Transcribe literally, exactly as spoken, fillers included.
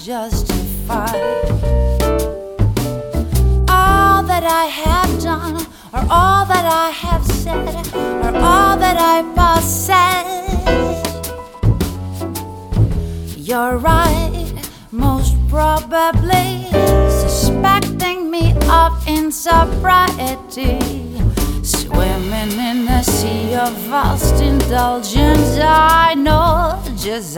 justified. All that I have done, or all that I have said, or all that I possess. You're right, most probably suspecting me of insobriety, swimming in a sea of vast indulgence. I know just